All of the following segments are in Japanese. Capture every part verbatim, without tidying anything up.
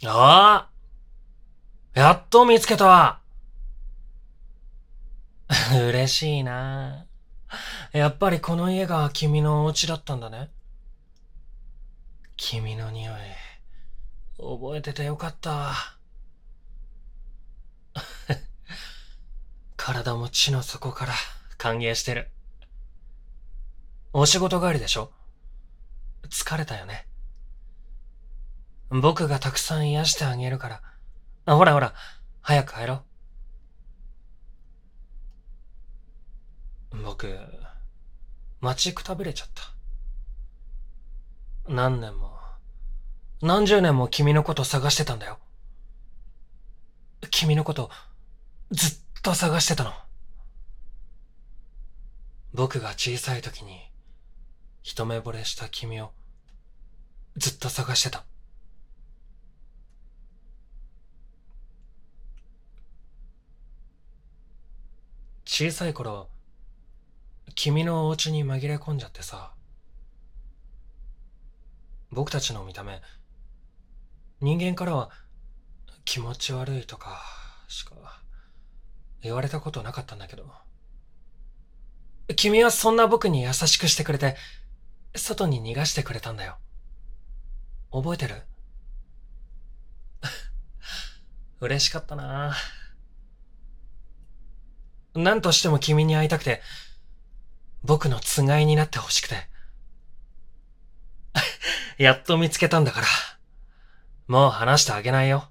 ああ、やっと見つけた。嬉しいな。やっぱりこの家が君のお家だったんだね。君の匂い、覚えててよかった。体も地の底から歓迎してる。お仕事帰りでしょ？疲れたよね。僕がたくさん癒してあげるから。あ、ほらほら、早く帰ろう。僕、待ちくたびれちゃった。何年も、何十年も君のこと探してたんだよ。君のことずっと探してたの。僕が小さい時に一目惚れした君をずっと探してた。小さい頃、君のお家に紛れ込んじゃってさ、僕たちの見た目、人間からは気持ち悪いとかしか言われたことなかったんだけど、君はそんな僕に優しくしてくれて、外に逃がしてくれたんだよ。覚えてる？嬉しかったな。何としても君に会いたくて、僕のつがいになってほしくて。やっと見つけたんだから、もう話してあげないよ。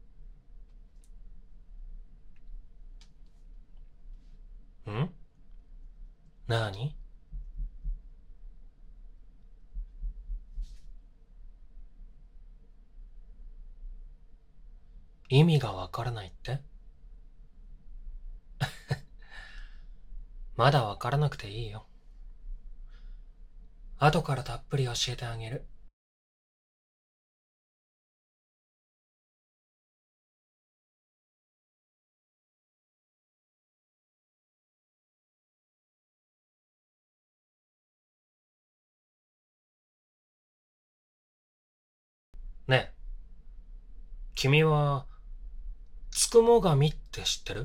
ん？なに？意味がわからないって？まだわからなくていいよ。後からたっぷり教えてあげる。ねえ、君は、つくも神って知ってる？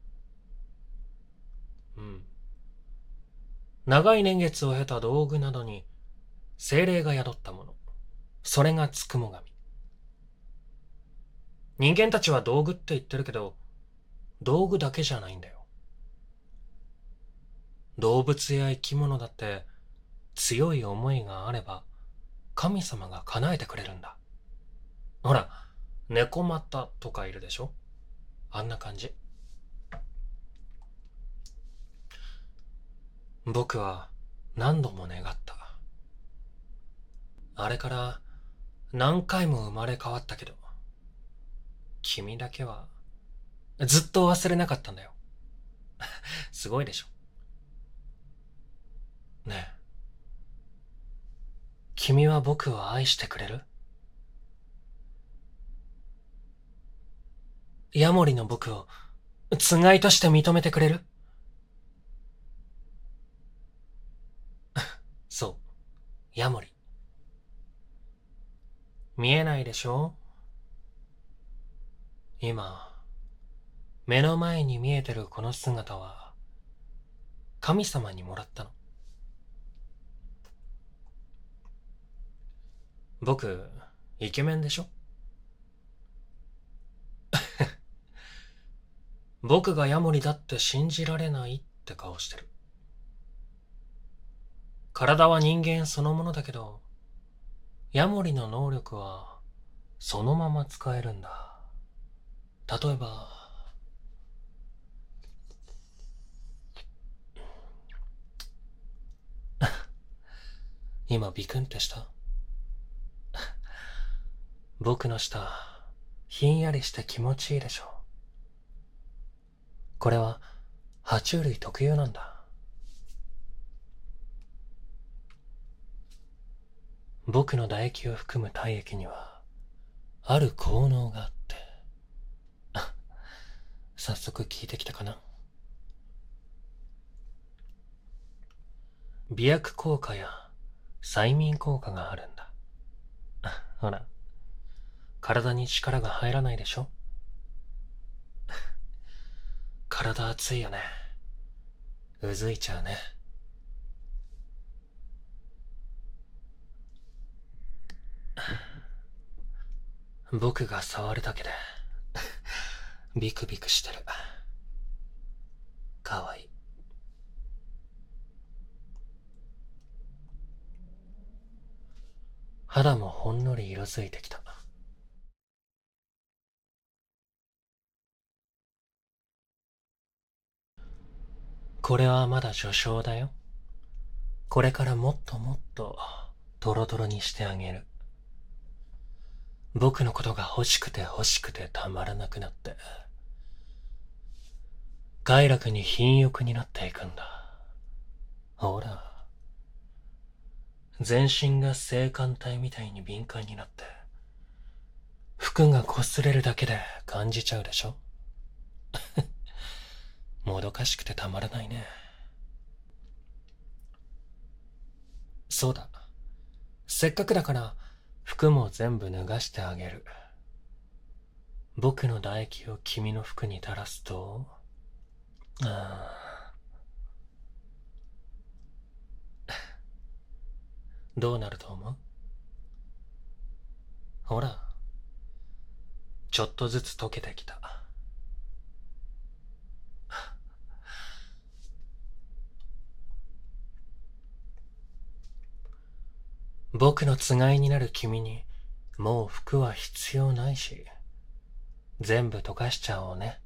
うん。長い年月を経た道具などに精霊が宿ったもの。それがつくも神。人間たちは道具って言ってるけど、道具だけじゃないんだよ。動物や生き物だって強い思いがあれば神様が叶えてくれるんだ。ほら、猫又とかいるでしょ？あんな感じ。僕は何度も願った。あれから何回も生まれ変わったけど、君だけはずっと忘れなかったんだよ。すごいでしょ？ねえ、君は僕を愛してくれる？ヤモリの僕をつがいとして認めてくれる？そう、ヤモリ。見えないでしょ？今、目の前に見えてるこの姿は、神様にもらったの。僕、イケメンでしょ？僕がヤモリだって信じられないって顔してる。体は人間そのものだけど、ヤモリの能力はそのまま使えるんだ。例えば、今ビクンってした？僕の舌、ひんやりして気持ちいいでしょ？これは、爬虫類特有なんだ。僕の唾液を含む体液には、ある効能があって、早速聞いてきたかな？美薬効果や催眠効果があるんだ。ほら、 体に力が入らないでしょ？体熱いよね。うずいちゃうね。僕が触るだけでビクビクしてる。かわいい。肌もほんのり色づいてきた。これはまだ序章だよ。これからもっともっとドロドロにしてあげる。僕のことが欲しくて欲しくてたまらなくなって、快楽に貧欲になっていくんだ。ほら、全身が性感帯みたいに敏感になって、服が擦れるだけで感じちゃうでしょ？もどかしくてたまらないね。そうだ。せっかくだから服も全部脱がしてあげる。僕の唾液を君の服に垂らすと、ああ、どうなると思う？ほら、ちょっとずつ溶けてきた。僕のつがいになる君に、もう服は必要ないし、全部溶かしちゃおうね。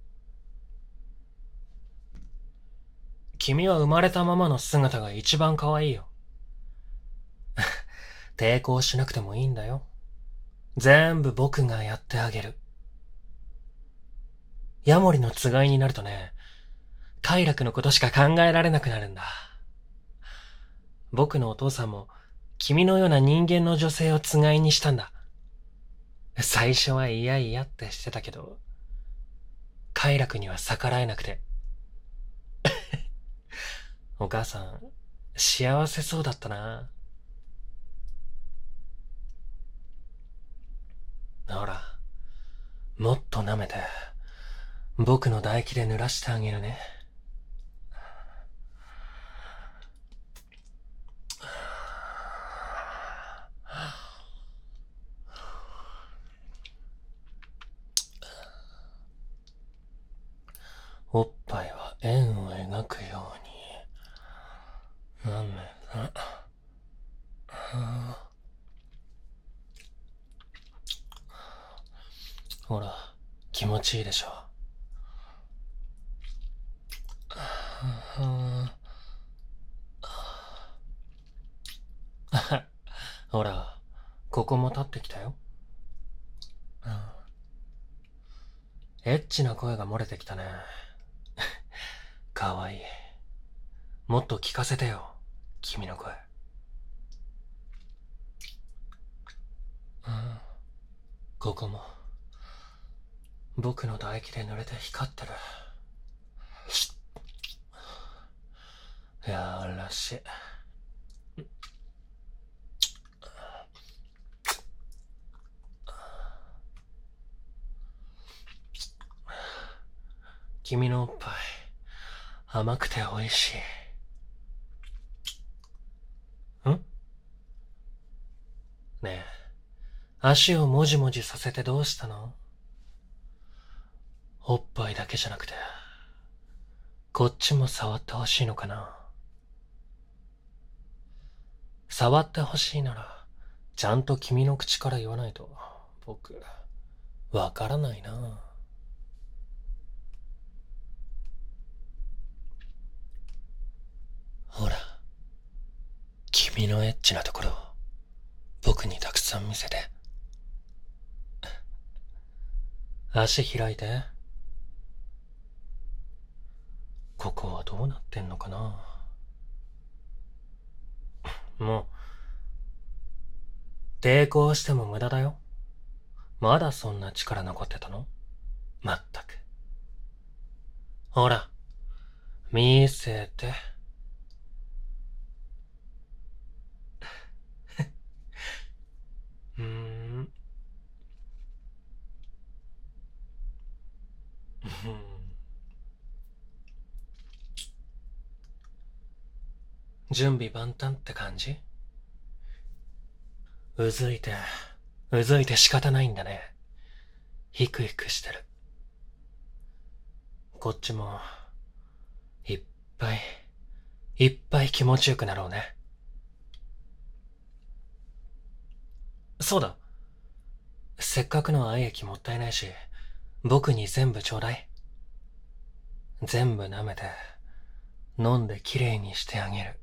君は生まれたままの姿が一番可愛いよ。抵抗しなくてもいいんだよ。全部僕がやってあげる。ヤモリのつがいになるとね、快楽のことしか考えられなくなるんだ。僕のお父さんも、君のような人間の女性をつがいにしたんだ。最初は嫌々ってしてたけど、快楽には逆らえなくて。お母さん、幸せそうだったな。ほら、もっと舐めて、僕の唾液で濡らしてあげるね。おっぱいは円を描くように、舐めた。ほら、気持ちいいでしょ。ほら、ここも立ってきたよ。エッチな声が漏れてきたね。かわいい。もっと聞かせてよ、君の声。ここも、僕の唾液で濡れて光ってる。やらしい。君のおっぱい、甘くて美味しい。ん？ねえ、足をもじもじさせてどうしたの？おっぱいだけじゃなくて、こっちも触ってほしいのかな？触ってほしいなら、ちゃんと君の口から言わないと、僕、わからないな。ほら、君のエッチなところを、僕にたくさん見せて。足開いて。ここはどうなってんのかな？もう、抵抗しても無駄だよ。まだそんな力残ってたの？まったく。ほら、見せて。うーん。 準備万端って感じ？うずいて、うずいて仕方ないんだね。ヒクヒクしてる。こっちも、いっぱい、いっぱい気持ちよくなろうね。そうだ。せっかくの愛液もったいないし、僕に全部ちょうだい。全部舐めて、飲んできれいにしてあげる。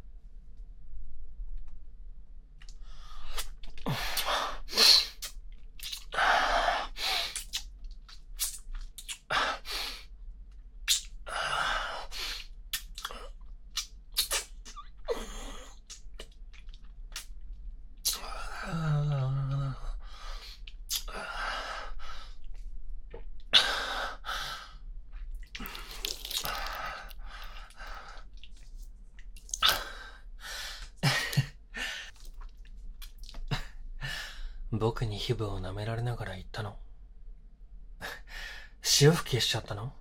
僕に皮膚を舐められながら言ったの？潮吹きしちゃったの？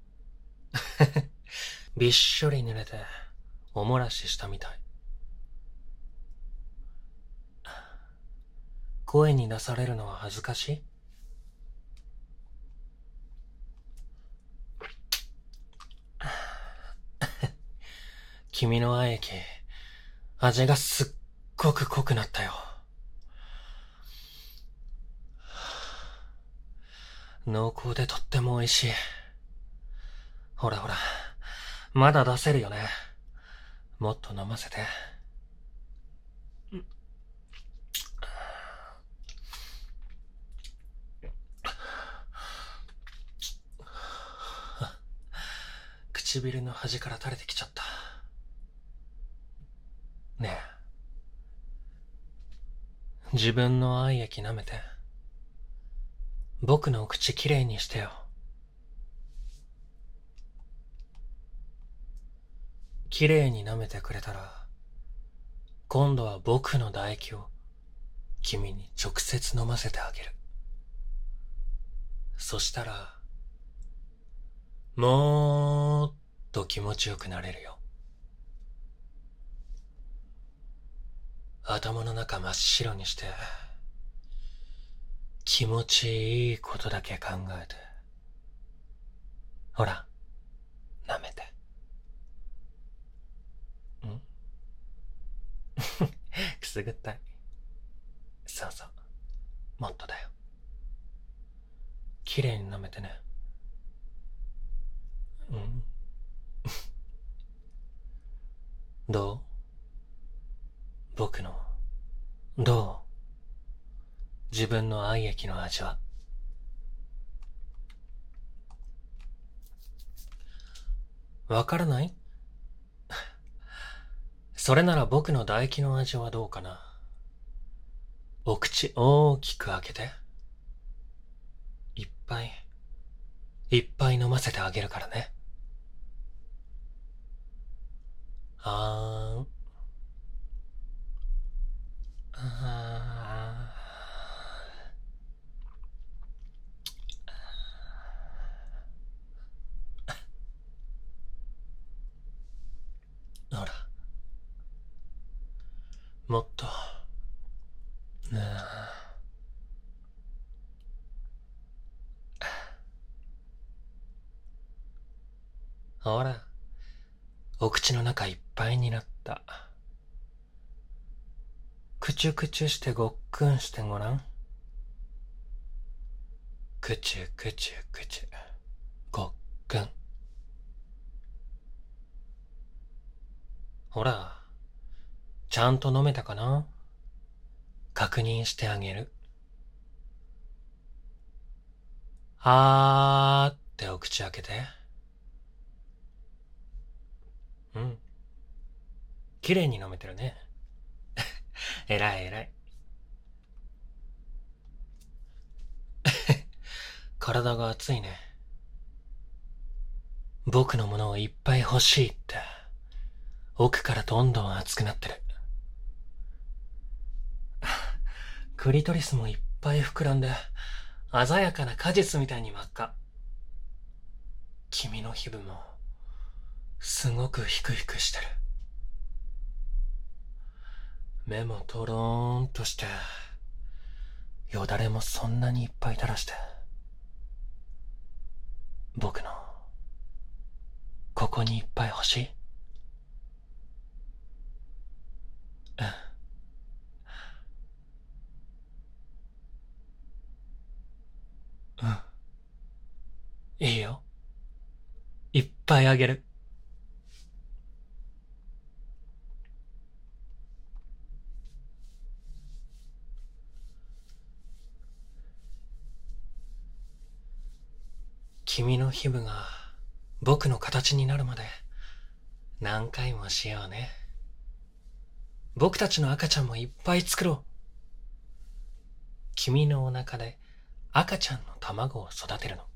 びっしょり濡れて、おもらししたみたい。声に出されるのは恥ずかしい？君の愛液、味がすっごく濃くなったよ。濃厚でとっても美味しい。ほらほら、まだ出せるよね。もっと飲ませて。唇の端から垂れてきちゃった。ねえ。自分の愛液舐めて。僕の口きれいにしてよ。きれいに舐めてくれたら、今度は僕の唾液を君に直接飲ませてあげる。そしたら、もーっと気持ちよくなれるよ。頭の中真っ白にして、気持ちいいことだけ考えて。ほら、舐めて。んくすぐったい。そうそう。もっとだよ。きれいに舐めてね。うんどう？僕の、どう？自分の愛液の味は。わからない？それなら僕の唾液の味はどうかな。お口大きく開けて。いっぱい、いっぱい飲ませてあげるからね。あーん。あーほら。もっと。ねえ。ほら。お口の中いっぱいになった。くちゅくちゅしてごっくんしてごらん。くちゅくちゅくちゅ。ごっくん。ほら。ちゃんと飲めたかな？確認してあげる。あーってお口開けて。うん。きれいに飲めてるね。えらいえらい。体が熱いね。僕のものをいっぱい欲しいって。奥からどんどん熱くなってる。クリトリスもいっぱい膨らんで、鮮やかな果実みたいに真っ赤。君の皮膚も、すごくヒクヒクしてる。 目もとろーんとして、よだれもそんなにいっぱい垂らして、僕の、ここにいっぱい欲しい？うん。うん。いいよ。いっぱいあげる。君の皮膚が僕の形になるまで何回もしようね。僕たちの赤ちゃんもいっぱい作ろう。君のお腹で赤ちゃんの卵を育てるの。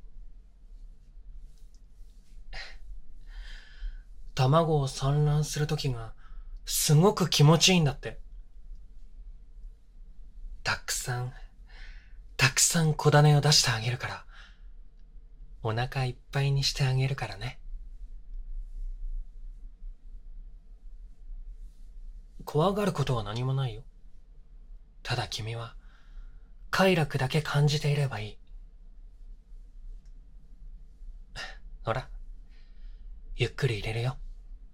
卵を産卵するときがすごく気持ちいいんだって。たくさん、たくさん子種を出してあげるから、お腹いっぱいにしてあげるからね。怖がることは何もないよ。ただ君は快楽だけ感じていればいい。ほら、ゆっくり入れるよ。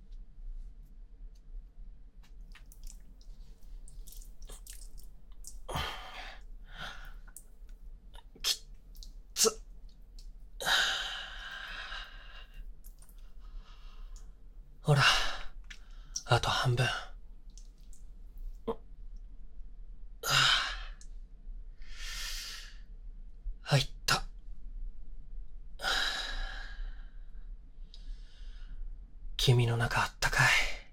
きっつ。ほら、あと半分。入った。君の中あったかい。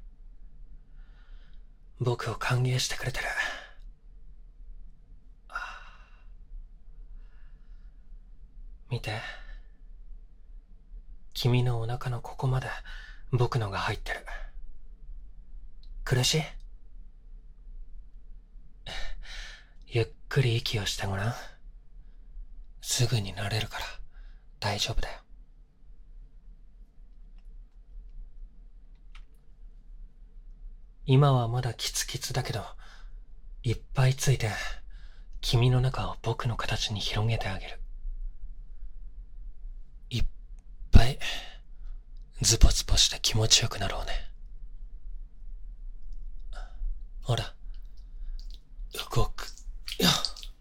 僕を歓迎してくれてる。見て。君のお腹のここまで僕のが入ってる。苦しい？ゆっくり息をしてごらん。すぐに慣れるから大丈夫だよ。今はまだキツキツだけど、いっぱいついて君の中を僕の形に広げてあげる。いっぱいズポズポして気持ちよくなろうね。ほら、動くよ。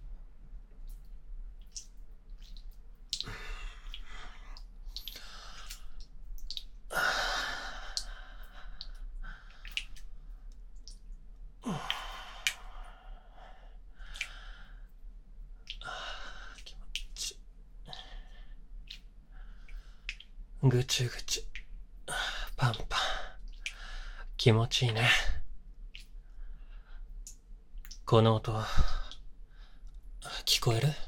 ぐちゅぐちゅ、パンパン。気持ちいいね。この音、聞こえる？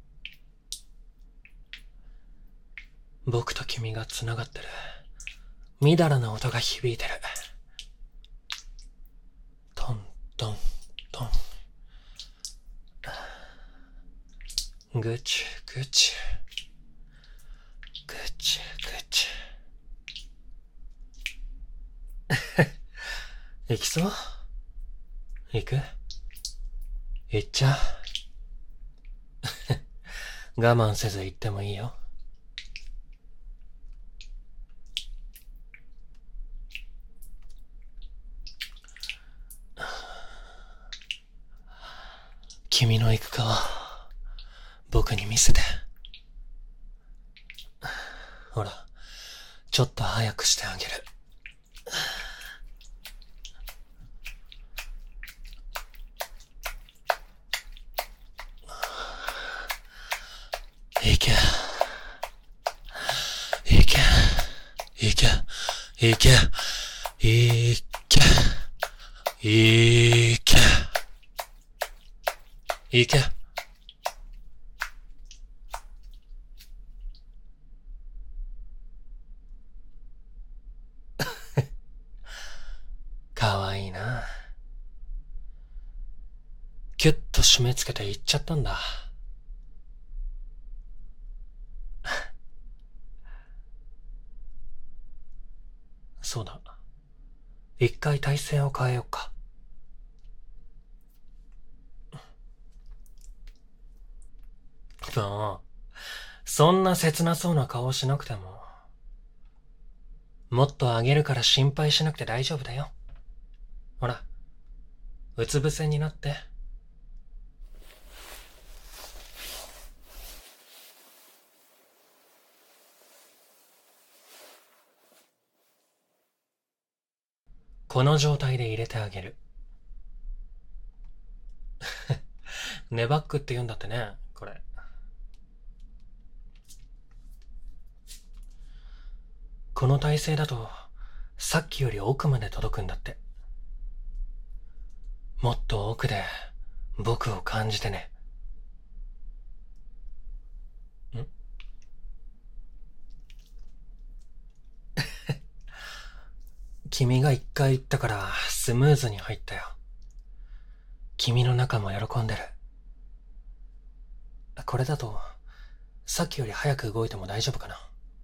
僕と君がつながってる。みだらな音が響いてる。トントントン。ぐちゅぐちゅ。ぐちゅぐちゅ。行きそう？行く？行っちゃう？我慢せず行ってもいいよ。君の行く顔、僕に見せて。ほら、ちょっと早くしてあげる。いけ。いけ。いけ。いけ。いけ。いけ。いけ。かわいいな。キュッと締め付けて行っちゃったんだ。そうだ。一回体勢を変えようか。 もう、そんな切なそうな顔しなくても。もっとあげるから心配しなくて大丈夫だよ。ほら、うつ伏せになって。この状態で入れてあげる。ネバックって言うんだってね、これ。この体勢だと、さっきより奥まで届くんだって。もっと奥で、僕を感じてね。ん君が一回言ったから、スムーズに入ったよ。君の中も喜んでる。これだと、さっきより早く動いても大丈夫かな。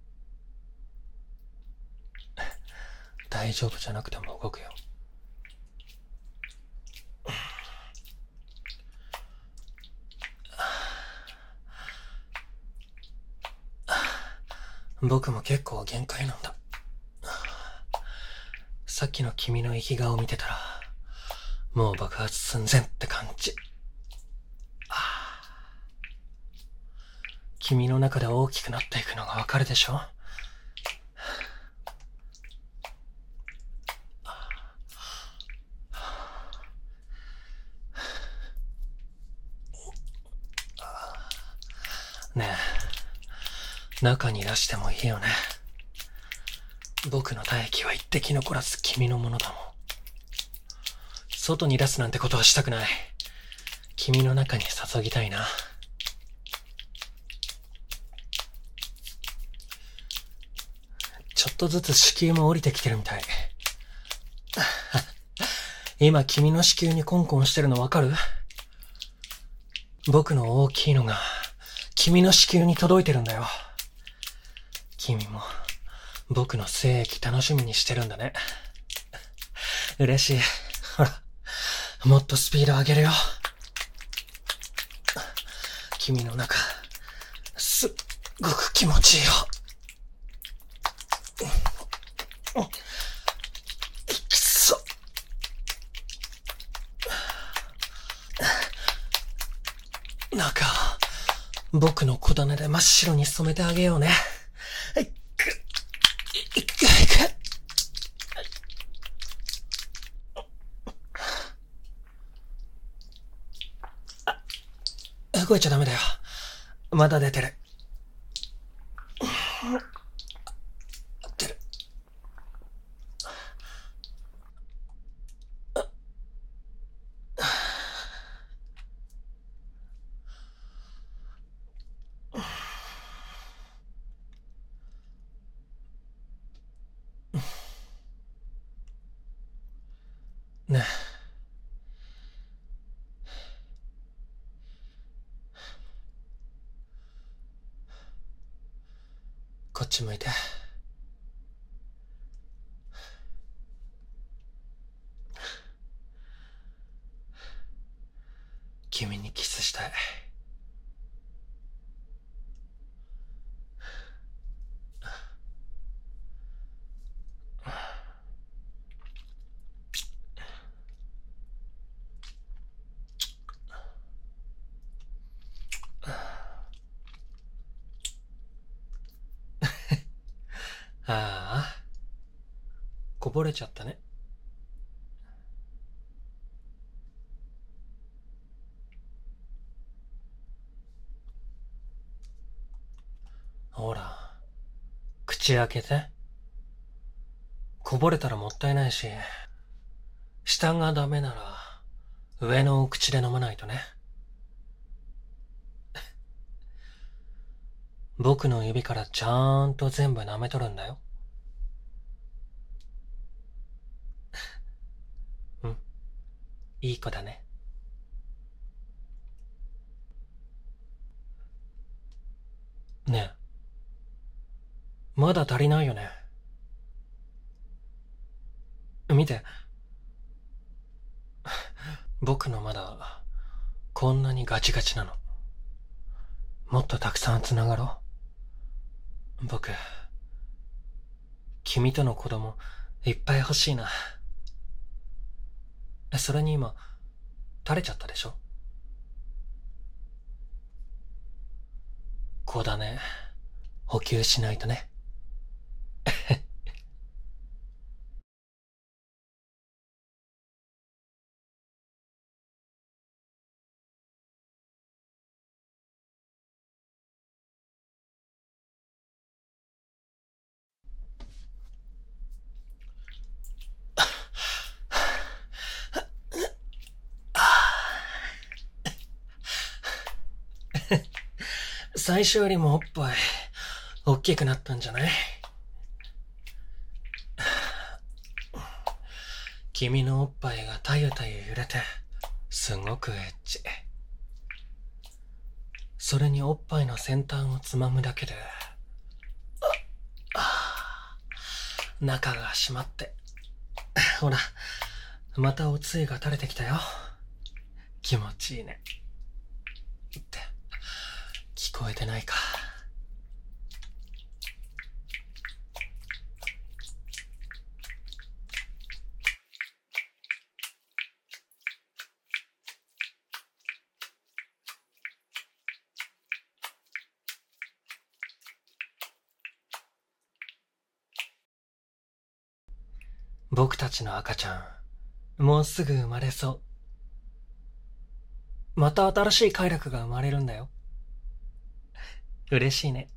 大丈夫じゃなくても動くよ。僕も結構限界なんだ。さっきの君の生き顔見てたら、もう爆発寸前って感じ。君の中で大きくなっていくのがわかるでしょ？ねえ、中に出してもいいよね。僕の唾液は一滴残らず君のものだもん。外に出すなんてことはしたくない。君の中に注ぎたいな。ちょっとずつ子宮も降りてきてるみたい。今君の子宮にコンコンしてるのわかる？僕の大きいのが君の子宮に届いてるんだよ。君も僕の精液楽しみにしてるんだね。嬉しい。ほら、もっとスピード上げるよ。君の中、すっごく気持ちいいよ。いきそう。中、僕の小種で真っ白に染めてあげようね。いく、いく、いく。動いちゃダメだよ。まだ出てる。出る。ねえ。こっち向いて。君にキスしたい。ああ、こぼれちゃったね。ほら、口開けて。こぼれたらもったいないし、下がダメなら、上のお口で飲まないとね。僕の指からちゃんと全部舐めとるんだよ。うん、いい子だね。ねえ、まだ足りないよね。見て。僕のまだ、こんなにガチガチなの。 もっとたくさんつながろう。僕、君との子供、いっぱい欲しいな。それに今、垂れちゃったでしょ？子だね。補給しないとね。最初よりもおっぱい、大きくなったんじゃない？君のおっぱいがたゆたゆ揺れて、すごくエッチ。それにおっぱいの先端をつまむだけで、ああ中が締まって。ほら、またおつゆが垂れてきたよ。気持ちいいね。って、聞こえてないか。僕たちの赤ちゃん、もうすぐ生まれそう。また新しい快楽が生まれるんだよ。嬉しいね。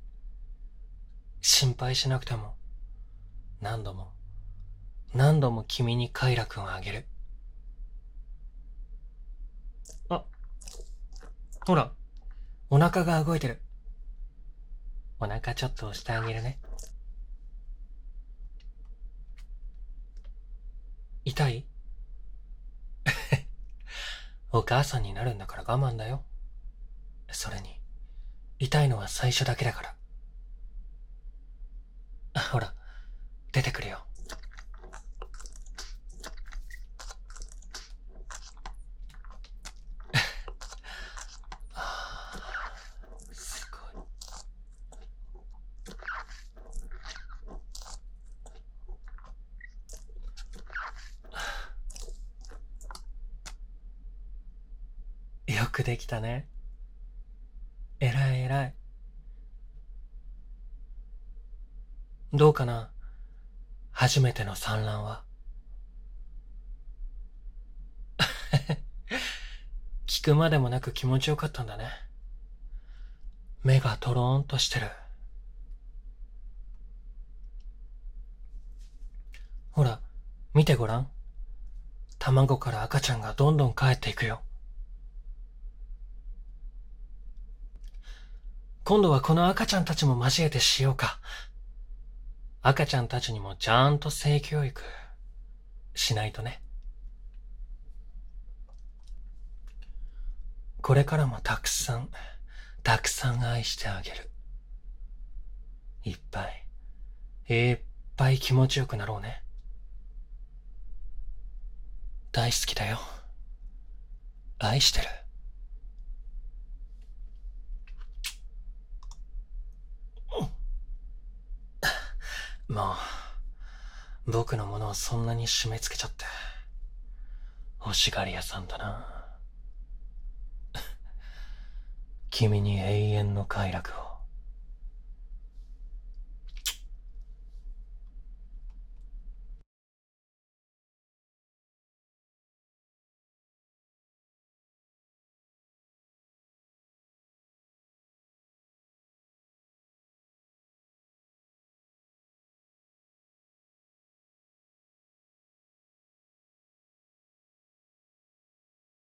心配しなくても、何度も、何度も君に快楽をあげる。あ、ほら、お腹が動いてる。お腹ちょっと押してあげるね。痛い？お母さんになるんだから我慢だよ。それに、痛いのは最初だけだから。ほら、出てくるよ。すごい。よくできたね。えらいえらい。どうかな？初めての産卵は。聞くまでもなく気持ちよかったんだね。目がトローンとしてる。ほら、見てごらん。卵から赤ちゃんがどんどん帰っていくよ。今度はこの赤ちゃんたちも交えてしようか。赤ちゃんたちにもちゃんと性教育しないとね。これからもたくさん、たくさん愛してあげる。いっぱい、いっぱい気持ちよくなろうね。大好きだよ。愛してる。もう、僕のものをそんなに締め付けちゃって。欲しがり屋さんだな。君に永遠の快楽を。